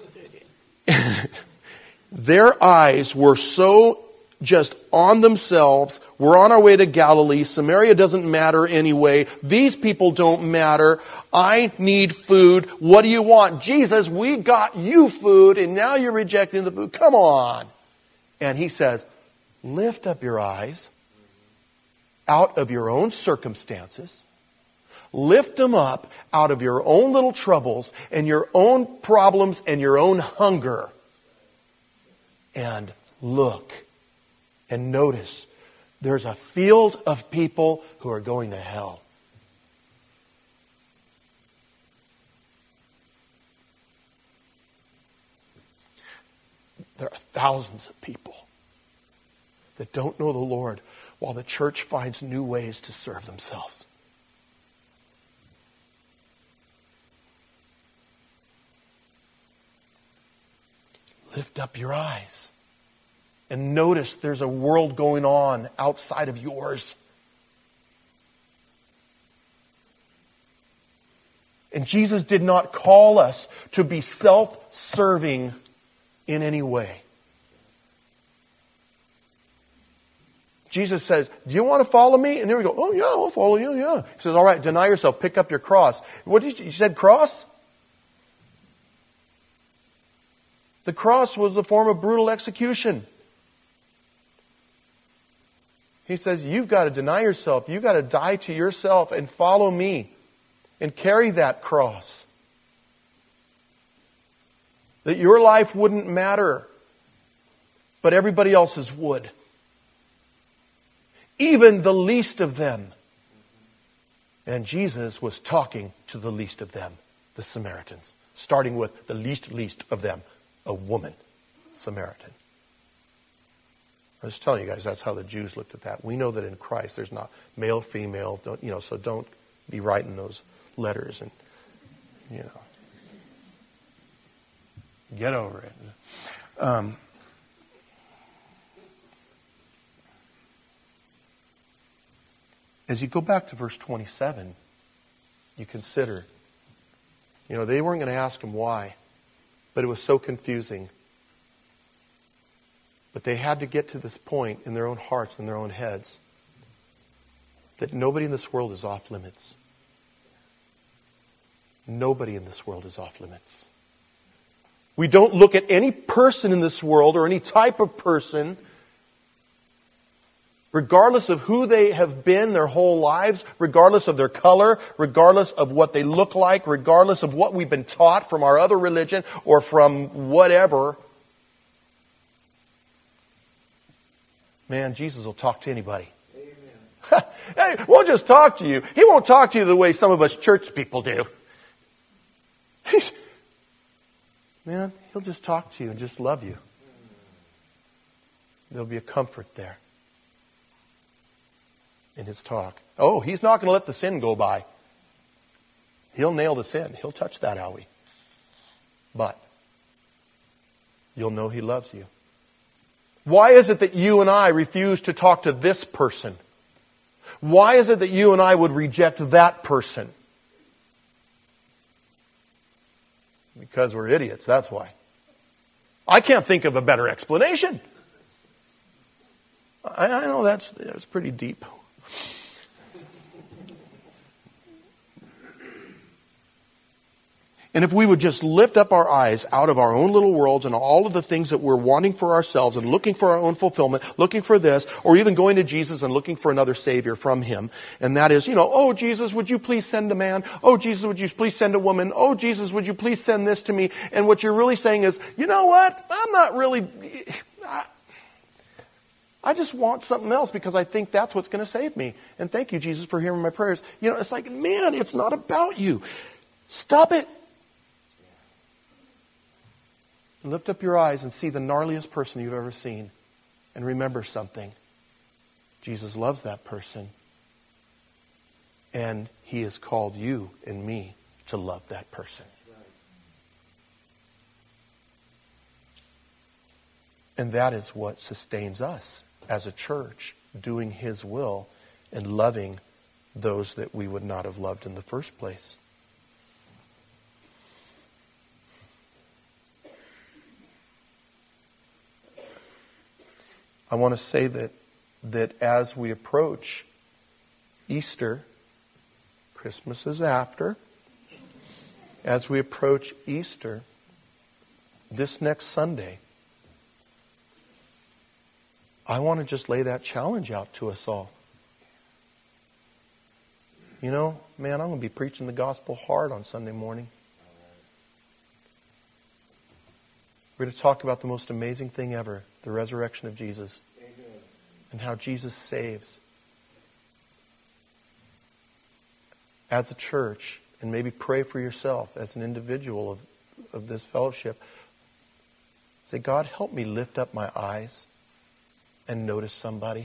their eyes were so just on themselves. We're on our way to Galilee. Samaria doesn't matter anyway. These people don't matter. I need food. What do you want? Jesus, we got you food, and now you're rejecting the food. Come on. And he says, lift up your eyes out of your own circumstances. Lift them up out of your own little troubles and your own problems and your own hunger. And look and notice there's a field of people who are going to hell. There are thousands of people that don't know the Lord while the church finds new ways to serve themselves. Lift up your eyes and notice there's a world going on outside of yours. And Jesus did not call us to be self-serving in any way. Jesus says, do you want to follow me? And here we go, oh yeah, I'll follow you, yeah. He says, all right, deny yourself, pick up your cross. What did you, you said cross? The cross was a form of brutal execution. He says, you've got to deny yourself. You've got to die to yourself and follow me and carry that cross. That your life wouldn't matter, but everybody else's would. Even the least of them. And Jesus was talking to the least of them, the Samaritans. Starting with the least least of them, a woman, Samaritan. I was telling you guys, that's how the Jews looked at that. We know that in Christ there's not male, female, don't, you know, so don't be writing those letters and, you know, get over it. Um, as you go back to verse twenty-seven, you consider, you know, they weren't going to ask him why, but it was so confusing. But they had to get to this point in their own hearts and their own heads that nobody in this world is off limits. Nobody in this world is off limits. We don't look at any person in this world or any type of person, regardless of who they have been their whole lives, regardless of their color, regardless of what they look like, regardless of what we've been taught from our other religion or from whatever. Man, Jesus will talk to anybody. Amen. Hey, we'll just talk to you. He won't talk to you the way some of us church people do. Man, he'll just talk to you and just love you. There'll be a comfort there in his talk. Oh, he's not going to let the sin go by. He'll nail the sin. He'll touch that owie. But you'll know he loves you. Why is it that you and I refuse to talk to this person? Why is it that you and I would reject that person? Because we're idiots, that's why. I can't think of a better explanation. I, I know that's, that's pretty deep. And if we would just lift up our eyes out of our own little worlds and all of the things that we're wanting for ourselves and looking for our own fulfillment, looking for this, or even going to Jesus and looking for another Savior from Him. And that is, you know, oh, Jesus, would you please send a man? Oh, Jesus, would you please send a woman? Oh, Jesus, would you please send this to me? And what you're really saying is, you know what? I'm not really... I, I just want something else because I think that's what's going to save me. And thank you, Jesus, for hearing my prayers. You know, it's like, man, it's not about you. Stop it. Lift up your eyes and see the gnarliest person you've ever seen. And remember something. Jesus loves that person. And He has called you and me to love that person. And that is what sustains us as a church, doing His will and loving those that we would not have loved in the first place. I want to say that that as we approach Easter, Christmas is after, as we approach Easter, this next Sunday, I want to just lay that challenge out to us all. You know, man, I'm going to be preaching the gospel hard on Sunday morning. We're going to talk about the most amazing thing ever, the resurrection of Jesus. Amen. And how Jesus saves. As a church, and maybe pray for yourself as an individual of, of this fellowship. Say, God, help me lift up my eyes and notice somebody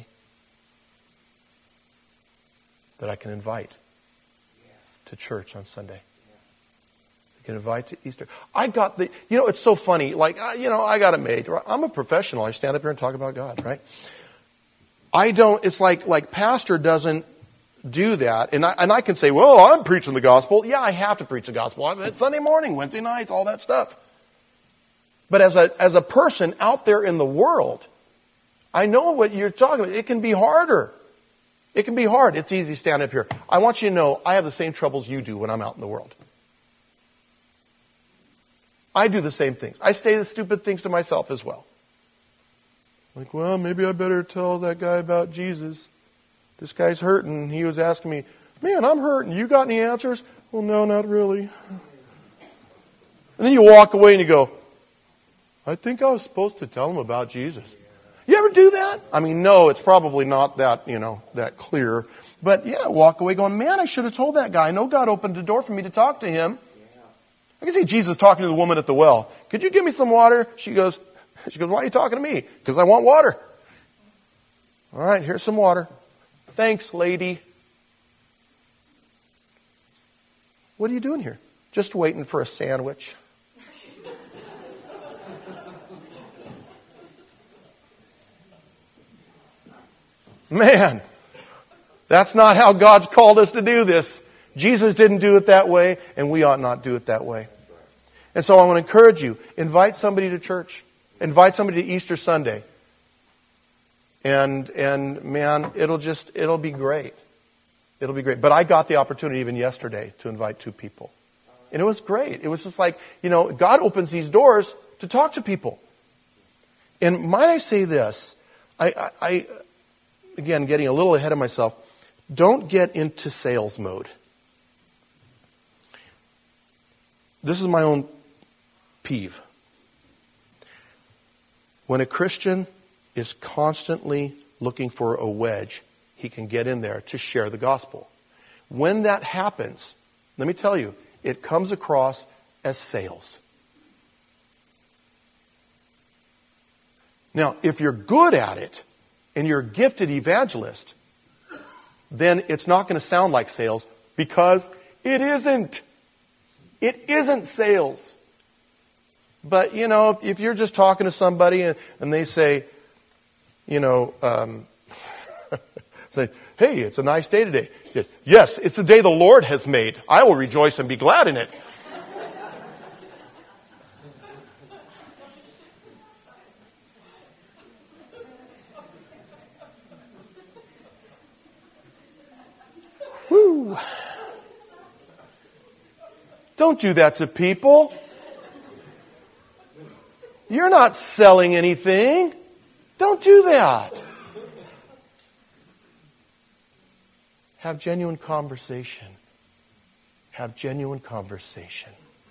that I can invite to church on Sunday. I can invite to Easter. I got the, you know, it's so funny. Like, you know, I got it made. I'm a professional. I stand up here and talk about God, right? I don't, it's like, like pastor doesn't do that. And I, and I can say, well, I'm preaching the gospel. Yeah, I have to preach the gospel. It's Sunday morning, Wednesday nights, all that stuff. But as a, as a person out there in the world, I know what you're talking about. It can be harder. It can be hard. It's easy to stand up here. I want you to know I have the same troubles you do when I'm out in the world. I do the same things. I say the stupid things to myself as well. Like, well, maybe I better tell that guy about Jesus. This guy's hurting. He was asking me, man, I'm hurting. You got any answers? Well, no, not really. And then you walk away and you go, I think I was supposed to tell him about Jesus. You ever do that? I mean, no, it's probably not that, you know, that clear. But yeah, walk away going, man, I should have told that guy. I know God opened the door for me to talk to him. I can see Jesus talking to the woman at the well. Could you give me some water? She goes, she goes, why are you talking to me? Because I want water. All right, here's some water. Thanks, lady. What are you doing here? Just waiting for a sandwich. Man, that's not how God's called us to do this. Jesus didn't do it that way, and we ought not do it that way. And so I want to encourage you, invite somebody to church. Invite somebody to Easter Sunday. And, and man, it'll just, it'll be great. It'll be great. But I got the opportunity even yesterday to invite two people. And it was great. It was just like, you know, God opens these doors to talk to people. And might I say this, I, I, I again, getting a little ahead of myself, don't get into sales mode. This is my own peeve. When a Christian is constantly looking for a wedge, he can get in there to share the gospel. When that happens, let me tell you, it comes across as sales. Now, if you're good at it, and you're a gifted evangelist, then it's not going to sound like sales because it isn't. It isn't sales. But, you know, if you're just talking to somebody and, and they say, you know, um, say, hey, it's a nice day today. Yes, it's the day the Lord has made. I will rejoice and be glad in it. Woo. Don't do that to people. You're not selling anything. Don't do that. Have genuine conversation. Have genuine conversation.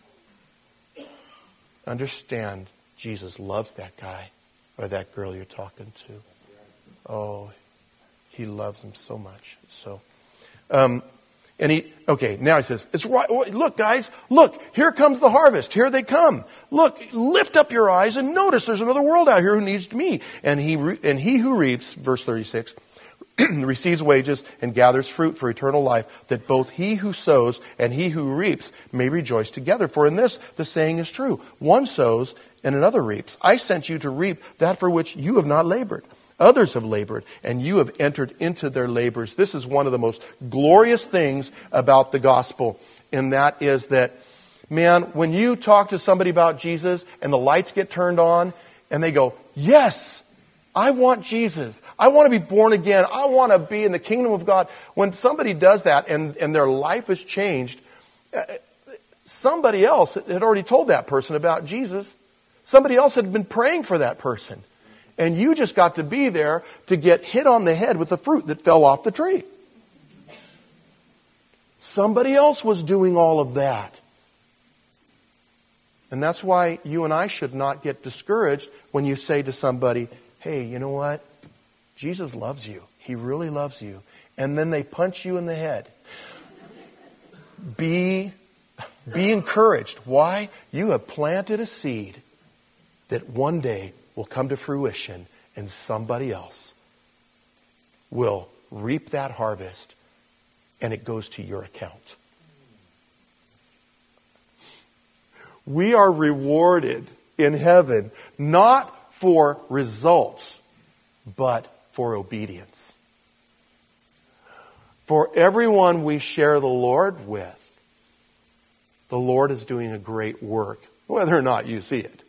Understand Jesus loves that guy or that girl you're talking to. Oh, he loves them so much. So, um, and he, okay, now he says, it's right. Look, guys, look, here comes the harvest. Here they come. Look, lift up your eyes and notice there's another world out here who needs me. And he, and he who reaps, verse thirty-six, receives wages and gathers fruit for eternal life, that both he who sows and he who reaps may rejoice together. For in this the saying is true, one sows and another reaps. I sent you to reap that for which you have not labored. Others have labored, and you have entered into their labors. This is one of the most glorious things about the gospel, and that is that, man, when you talk to somebody about Jesus and the lights get turned on and they go, yes, I want Jesus. I want to be born again. I want to be in the kingdom of God. When somebody does that and, and their life is changed, somebody else had already told that person about Jesus. Somebody else had been praying for that person. And you just got to be there to get hit on the head with the fruit that fell off the tree. Somebody else was doing all of that. And that's why you and I should not get discouraged when you say to somebody, hey, you know what? Jesus loves you. He really loves you. And then they punch you in the head. Be, be encouraged. Why? You have planted a seed that one day will come to fruition, and somebody else will reap that harvest, and it goes to your account. We are rewarded in heaven not for results, but for obedience. For everyone we share the Lord with, the Lord is doing a great work, whether or not you see it.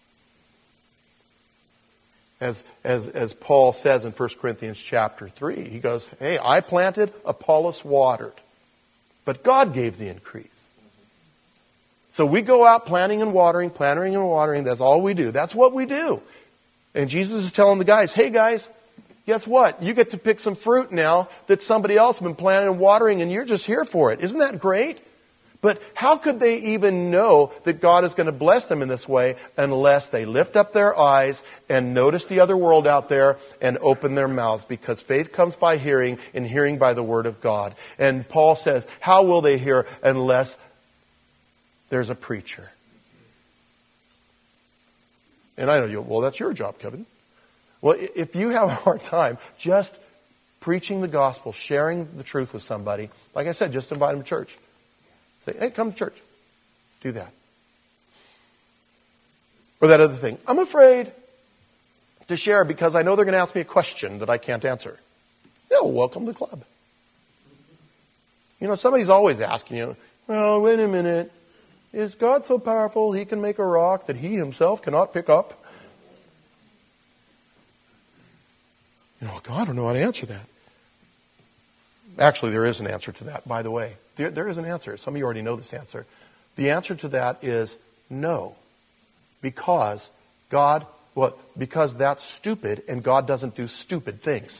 As, as, as Paul says in First Corinthians chapter three, he goes, hey, I planted, Apollos watered, but God gave the increase. So we go out planting and watering, planting and watering, that's all we do. That's what we do. And Jesus is telling the guys, hey guys, guess what? You get to pick some fruit now that somebody else has been planting and watering, and you're just here for it. Isn't that great? But how could they even know that God is going to bless them in this way unless they lift up their eyes and notice the other world out there and open their mouths? Because faith comes by hearing, and hearing by the word of God. And Paul says, how will they hear unless there's a preacher? And I know you, well, that's your job, Kevin. Well, if you have a hard time just preaching the gospel, sharing the truth with somebody, like I said, just invite them to church. Say, hey, come to church. Do that. Or that other thing. I'm afraid to share because I know they're going to ask me a question that I can't answer. Yeah, well, welcome to the club. You know, somebody's always asking you, well, wait a minute. Is God so powerful he can make a rock that he himself cannot pick up? You know, God, I don't know how to answer that. Actually, there is an answer to that, by the way. There, there is an answer. Some of you already know this answer. The answer to that is no. Because God, well, because that's stupid and God doesn't do stupid things.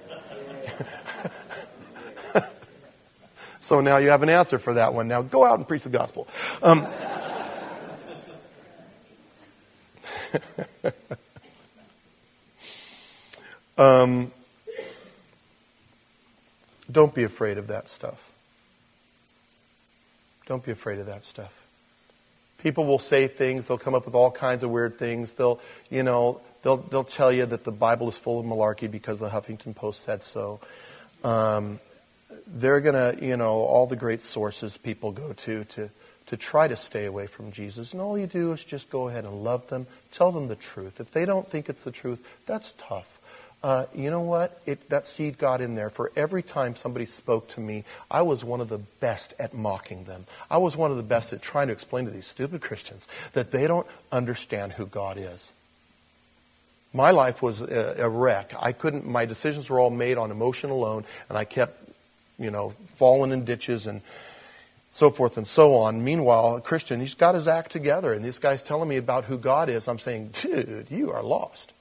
So now you have an answer for that one. Now go out and preach the gospel. Um, um, don't be afraid of that stuff. Don't be afraid of that stuff. People will say things. They'll come up with all kinds of weird things. They'll, you know, they'll they'll tell you that the Bible is full of malarkey because the Huffington Post said so. Um, they're gonna, you know, all the great sources people go to to to try to stay away from Jesus. And all you do is just go ahead and love them, tell them the truth. If they don't think it's the truth, that's tough. Uh, you know what? It, that seed got in there. For every time somebody spoke to me, I was one of the best at mocking them. I was one of the best at trying to explain to these stupid Christians that they don't understand who God is. My life was a, a wreck. I couldn't. My decisions were all made on emotion alone, and I kept, you know, falling in ditches and so forth and so on. Meanwhile, a Christian, he's got his act together, and this guy's telling me about who God is. I'm saying, dude, you are lost.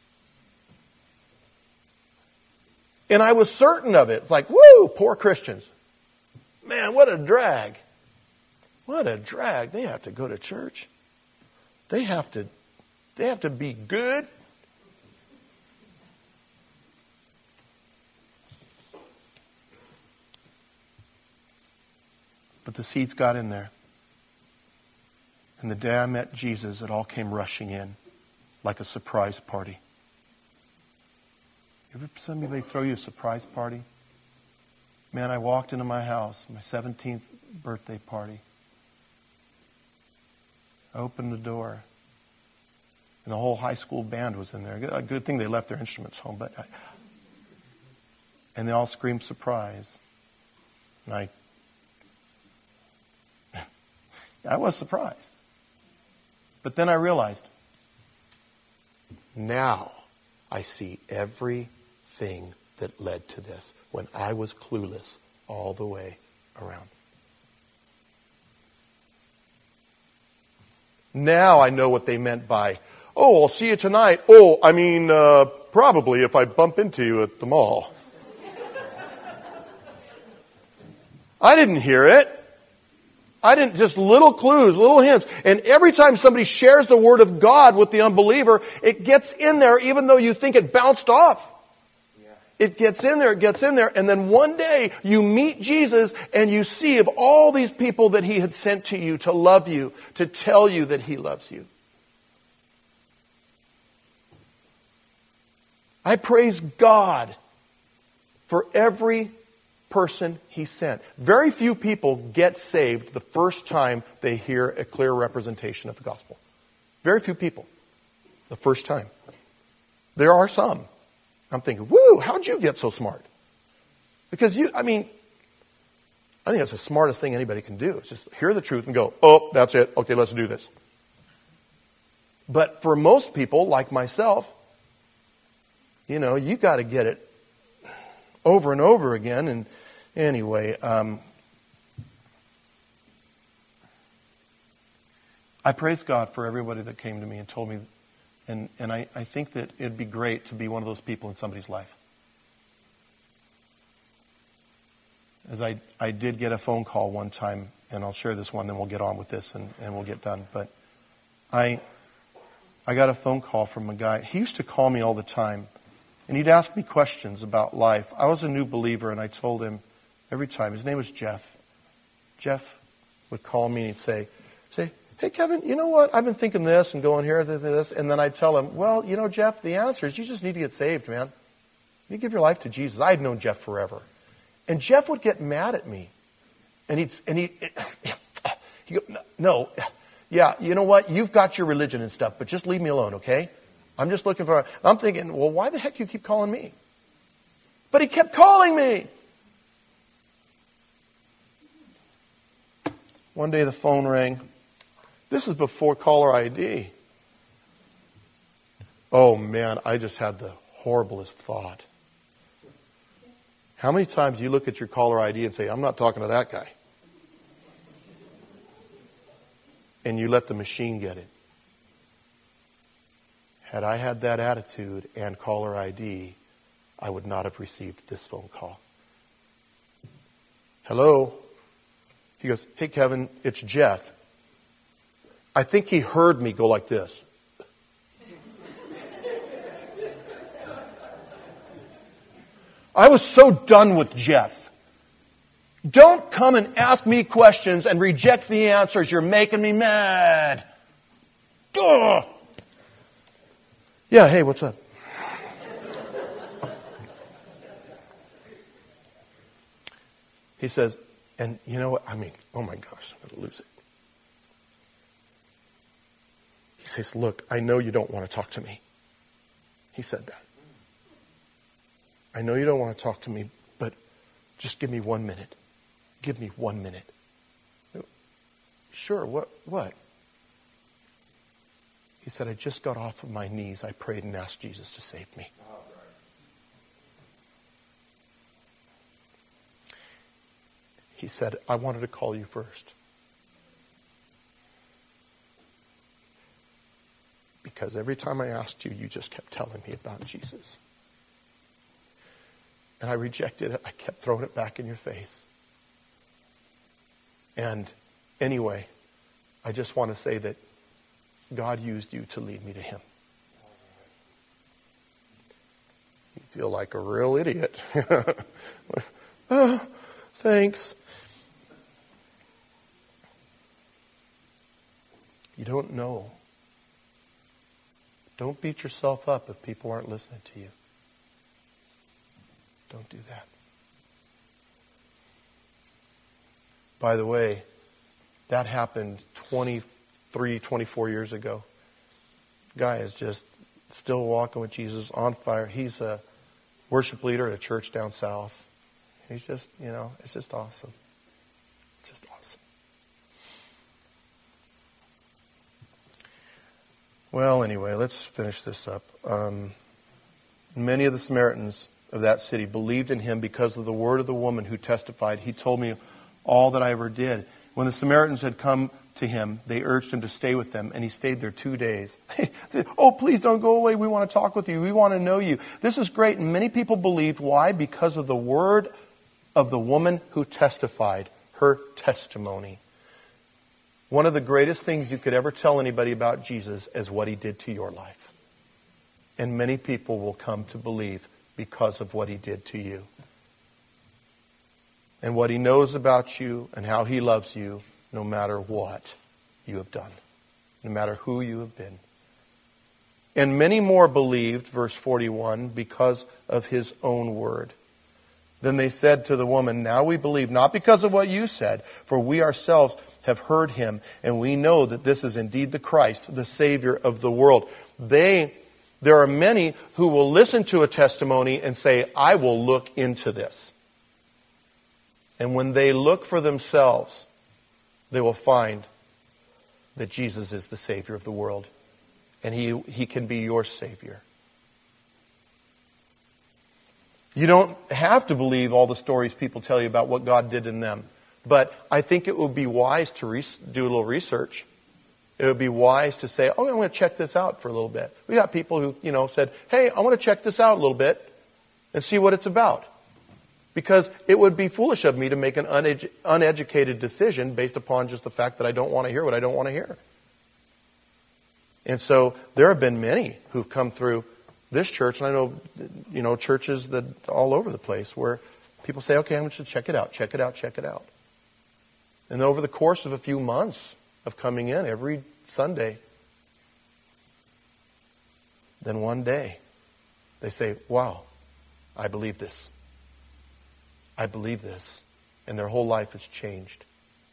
And I was certain of it. It's like, woo, poor Christians. Man, what a drag. What a drag. They have to go to church. They have to, they have to be good. But the seeds got in there. And the day I met Jesus, it all came rushing in like a surprise party. Ever somebody throw you a surprise party? Man, I walked into my house, my seventeenth birthday party. I opened the door, and the whole high school band was in there. A good thing they left their instruments home, but I, and they all screamed surprise. And I, I was surprised. But then I realized, now I see everything that led to this when I was clueless all the way around. Now I know what they meant by, oh, I'll see you tonight. Oh, I mean, uh, probably if I bump into you at the mall. I didn't hear it. I didn't, just little clues, little hints. And every time somebody shares the word of God with the unbeliever, it gets in there even though you think it bounced off. It gets in there, it gets in there, and then one day you meet Jesus and you see of all these people that He had sent to you to love you, to tell you that He loves you. I praise God for every person He sent. Very few people get saved the first time they hear a clear representation of the gospel. Very few people. The first time. There are some. I'm thinking, woo, how'd you get so smart? Because you, I mean, I think that's the smartest thing anybody can do. Is just hear the truth and go, oh, that's it. Okay, let's do this. But for most people, like myself, you know, you got to get it over and over again. And anyway, um, I praise God for everybody that came to me and told me. And, and I, I think that it'd be great to be one of those people in somebody's life. As I, I did get a phone call one time, and I'll share this one, then we'll get on with this and, and we'll get done. But I I got a phone call from a guy. He used to call me all the time, and he'd ask me questions about life. I was a new believer, and I told him every time. His name was Jeff. Jeff would call me and he'd say, say, hey, Kevin, you know what? I've been thinking this and going here, this, this. And then I'd tell him, well, you know, Jeff, the answer is you just need to get saved, man. You give your life to Jesus. I'd known Jeff forever. And Jeff would get mad at me. And he'd, and he'd, he'd go, no, yeah, you know what? You've got your religion and stuff, but just leave me alone, okay? I'm just looking for, I'm thinking, well, why the heck do you keep calling me? But he kept calling me. One day the phone rang. This is before caller I D. Oh man, I just had the horriblest thought. How many times do you look at your caller I D and say, I'm not talking to that guy? And you let the machine get it. Had I had that attitude and caller I D, I would not have received this phone call. Hello? He goes, hey Kevin, it's Jeff. I think he heard me go like this. I was so done with Jeff. Don't come and ask me questions and reject the answers. You're making me mad. Ugh. Yeah, hey, what's up? He says, and you know what? I mean, oh my gosh, I'm going to lose it. He says, look, I know you don't want to talk to me. He said that. I know you don't want to talk to me, but just give me one minute. Give me one minute. Sure, what? What? He said, I just got off of my knees. I prayed and asked Jesus to save me. He said, I wanted to call you first. Because every time I asked you, you just kept telling me about Jesus. And I rejected it. I kept throwing it back in your face. And anyway, I just want to say that God used you to lead me to Him. You feel like a real idiot. Oh, thanks. You don't know. Don't beat yourself up if people aren't listening to you. Don't do that. By the way, that happened twenty-three, twenty-four years ago. Guy is just still walking with Jesus, on fire. He's a worship leader at a church down south. He's just, you know, it's just awesome. Just awesome. Well, anyway, let's finish this up. Um, many of the Samaritans of that city believed in him because of the word of the woman who testified, "He told me all that I ever did." When the Samaritans had come to him, they urged him to stay with them, and he stayed there two days. They said, "Oh, please don't go away. We want to talk with you. We want to know you." This is great. And many people believed. Why? Because of the word of the woman who testified, her testimony. One of the greatest things you could ever tell anybody about Jesus is what he did to your life. And many people will come to believe because of what he did to you. And what he knows about you and how he loves you, no matter what you have done, no matter who you have been. And many more believed, verse forty-one, because of his own word. Then they said to the woman, "Now we believe, not because of what you said, for we ourselves have heard him, and we know that this is indeed the Christ, the Savior of the world." They, there are many who will listen to a testimony and say, "I will look into this." And when they look for themselves, they will find that Jesus is the Savior of the world. And He, he can be your Savior. You don't have to believe all the stories people tell you about what God did in them. But I think it would be wise to re- do a little research. It would be wise to say, "Oh, I'm going to check this out for a little bit." We got people who, you know, said, "Hey, I want to check this out a little bit and see what it's about." Because it would be foolish of me to make an unedu- uneducated decision based upon just the fact that I don't want to hear what I don't want to hear. And so there have been many who've come through this church, and I know, you know, churches that all over the place where people say, "Okay, I'm just going to check it out, check it out, check it out." And over the course of a few months of coming in every Sunday, then one day they say, "Wow, I believe this. I believe this." And their whole life has changed.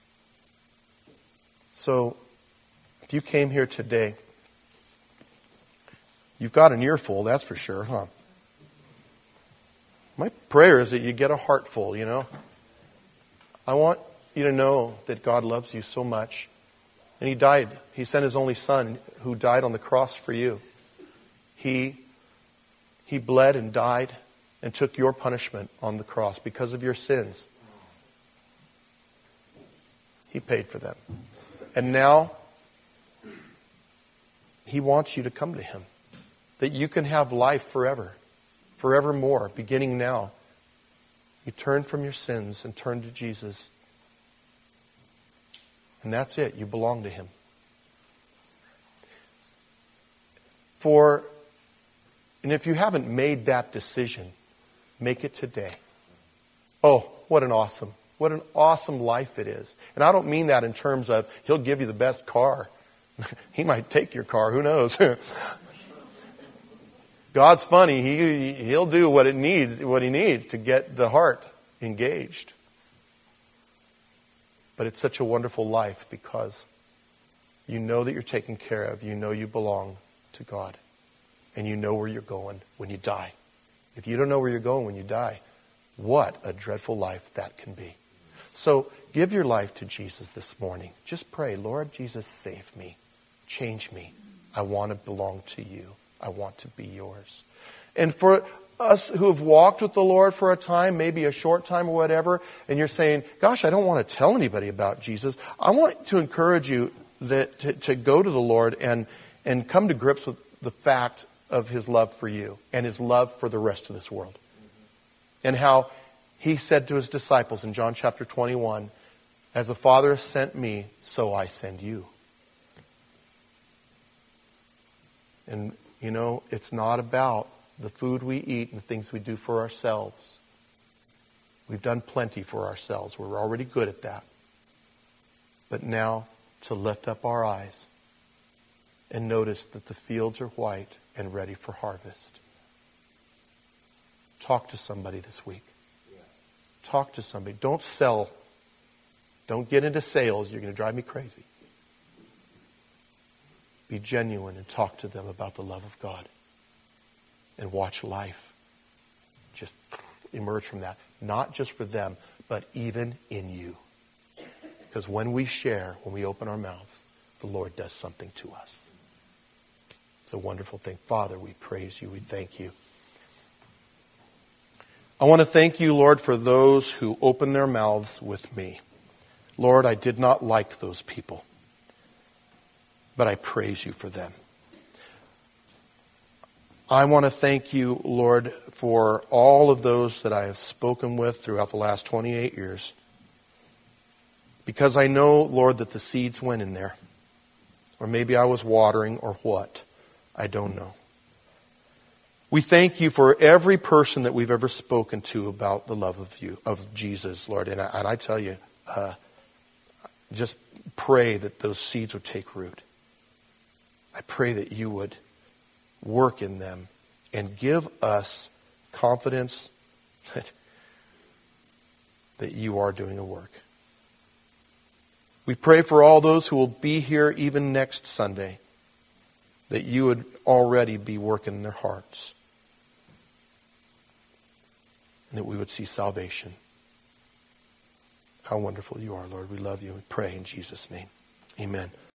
So, if you came here today, you've got an earful, that's for sure, huh? My prayer is that you get a heart full, you know. I want you to know that God loves you so much. And He died. He sent His only Son who died on the cross for you. He, he bled and died and took your punishment on the cross because of your sins. He paid for them. And now, He wants you to come to Him. That you can have life forever. Forevermore, beginning now. You turn from your sins and turn to Jesus. And that's it. You belong to Him. For, and if you haven't made that decision, make it today. Oh, what an awesome, what an awesome life it is. And I don't mean that in terms of He'll give you the best car. He might take your car, who knows? God's funny. He, he'll do what it needs, what He needs to get the heart engaged. But it's such a wonderful life because you know that you're taken care of. You know you belong to God. And you know where you're going when you die. If you don't know where you're going when you die, what a dreadful life that can be. So give your life to Jesus this morning. Just pray, "Lord Jesus, save me. Change me. I want to belong to you. I want to be yours." And for us who have walked with the Lord for a time, maybe a short time or whatever, and you're saying, "Gosh, I don't want to tell anybody about Jesus," I want to encourage you that to, to go to the Lord and, and come to grips with the fact of His love for you and His love for the rest of this world. And how He said to His disciples in John chapter twenty-one, "As the Father has sent me, so I send you." And, you know, it's not about the food we eat and the things we do for ourselves. We've done plenty for ourselves. We're already good at that. But now to lift up our eyes and notice that the fields are white and ready for harvest. Talk to somebody this week. Talk to somebody. Don't sell. Don't get into sales. You're going to drive me crazy. Be genuine and talk to them about the love of God. And watch life just emerge from that. Not just for them, but even in you. Because when we share, when we open our mouths, the Lord does something to us. It's a wonderful thing. Father, we praise you. We thank you. I want to thank you, Lord, for those who open their mouths with me. Lord, I did not like those people, but I praise you for them. I want to thank you, Lord, for all of those that I have spoken with throughout the last twenty-eight years. Because I know, Lord, that the seeds went in there. Or maybe I was watering or what. I don't know. We thank you for every person that we've ever spoken to about the love of you, of Jesus, Lord. And I, and I tell you, uh, just pray that those seeds would take root. I pray that you would work in them and give us confidence that, that you are doing a work. We pray for all those who will be here even next Sunday, that you would already be working in their hearts. And that we would see salvation. How wonderful you are, Lord. We love you. We pray in Jesus' name. Amen.